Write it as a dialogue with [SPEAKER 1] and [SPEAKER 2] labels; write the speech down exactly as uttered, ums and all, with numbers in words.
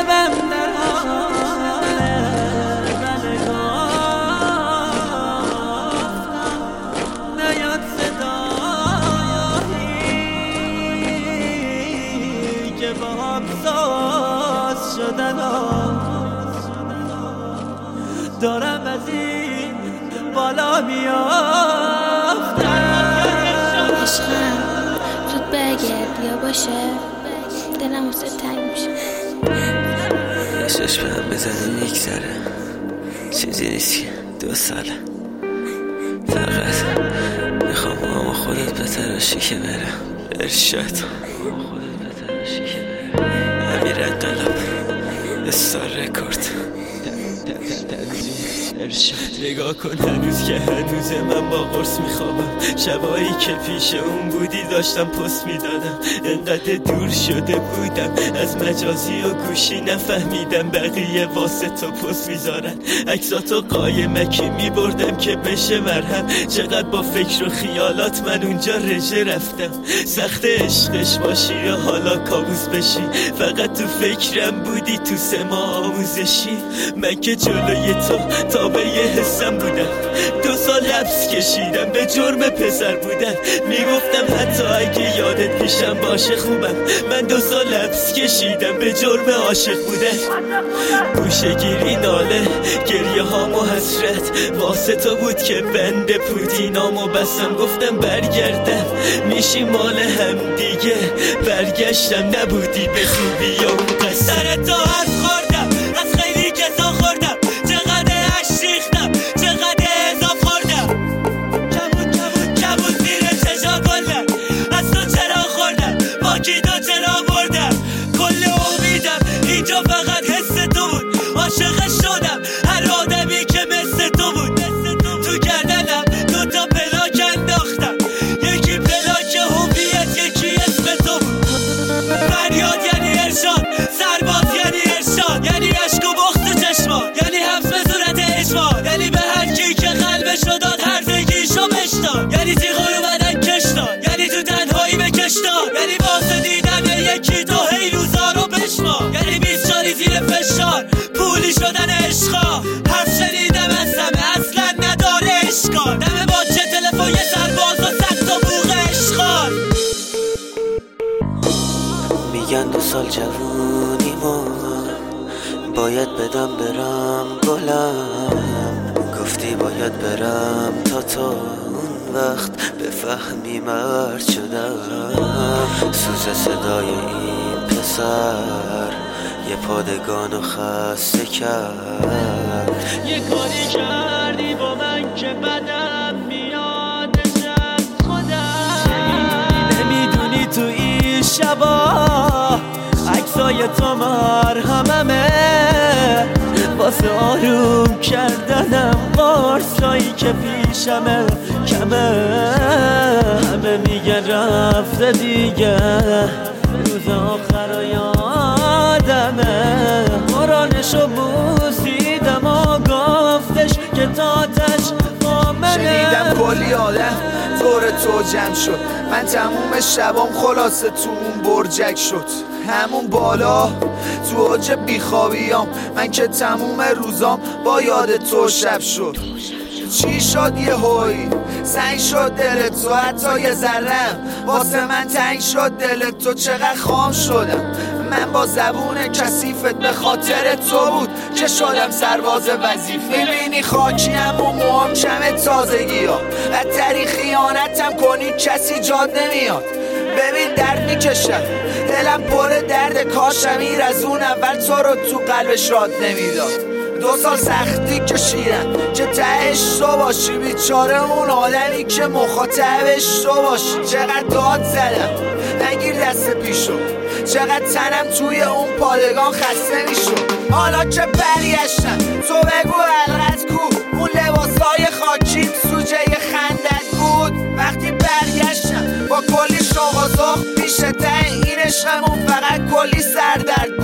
[SPEAKER 1] شبم در حال بلگافتم نیاد صدایی که با هم ساز شدن دارم از این بالا میافتم.
[SPEAKER 2] عشقم زود برگرد بیا باشه دلم واسه تنگ میشه.
[SPEAKER 3] نشش به هم بزنه میگذره چیزی نیست که دو ساله فقط میخوام اما خودت بتراشی که برم ارشاد خودت بتراشی که برم امیر انقلاب استار رکورد نگاه کن هنوز که هنوزه من با قرص میخوابم شبایی که پیش اون بودی داشتم پست میدادم انقدر دور شده بودم از مجازی و گوشی نفهمیدم بقیه واسه تو پست میذارن عکساتو قایمکی میبردم که بشه مرهم چقدر با فکر و خیالات من اونجا رژه رفتم سخت عشقش باشی یا حالا کابوس بشی فقط تو فکرم بودی تو سه ماه آموزشی من که جلوی تو تا به یه حسم بودم دو سال حبس کشیدم به جرم پسر بودن میگفتم حتی اگه یادت پیشم باشه خوبم من دو سال حبس کشیدم به جرم عاشق بودن گوشه گیری ناله گریه هام و حسرت واسه تو بود که بند پوتینامو بستم گفتم برگردم میشی مال هم دیگه برگشتم نبودی به خوبی یا اون قصر تا حرف خوردم از خیلی کسا خوردم چقدر عشق ریختم چقدر اضاف خوردم کبود کبود کبود زیر چشا گلم از تو چرا خوردم با کی تو چرا بردم کل امیدم اینجا فقط حس تو بود عاشق شدم هر آدمی که مثل تو بود تو گردنم دو تا پلاک انداختم یکی پلاک هویت یکی اسم تو بود فریاد یعنی ارشاد سرباز یعنی ارشاد یعنی عشق و بخت و چشمان یعنی حبس به صورت اجبار یعنی به هر کی که قلبشو داد هرزگیشو بشتاد یعنی تیغ رو بدن کشتاد یعنی تو تنهایی بکشتاد یعنی واسه دیدن یکی تو هی روزا رو بشمار یعنی بیست شاری زیر فشار پولی شدن عشقا حرف شنیدم از همه اصلا نداره اشکال دم باچه تلفن یه سرباز و صد تا بوغ اشغال میگن دو سال جوونیمو باید بدم برم گلم گفتی باید برم تا تو اون وقت بفهمی مرد شدم سوز صدای این پسر یه پادگانو خسته کرد یه کاری کردی با من که بدم میاد نشم خودم نمیدونی تو این شبا عکسای تو مرهممه واسه آروم کردنم قرصایی که پیشمه کمه همه میگن رفته دیگه روز آخر یادمه قرآنشو بوسیدم و گفتش که تاتش آمنه
[SPEAKER 4] شنیدم کلی آدم دور تو جمع شد من تموم شبام خلاصه تو اون برجک شد همون بالا تو اوج بیخوابیام من که تموم روزام با یاد تو شب شد چی شد یه هوی سنگ شد دل تو حتی یه ذرم واسه من تنگ شد دل تو چقدر خام شدم من با زبون کثیفت به خاطر تو بود که شدم سرباز وظیفه میبینی خاکیم و موام کم تازگی ها بدتری خیانتم کنی کسی جاد نمیاد ببین درد میکشم دلم پر درد کاش امیر از اون اول تو رو تو قلبش راد نمیداد دو سال سختی کشیدم که تهش تو باشی بیچاره اون آدمی که مخاطبش تو باشی چقدر داد زدم نگیر دست پیشو چقدر تنم توی اون پادگان خسته میشد حالا که برگشتم تو بگو حلقت کو اون لباسای خاکی سوجه خندت بود وقتی برگشتم با کلی شوق و ذوق پیش ته این عشقمون فقط کلی سردرد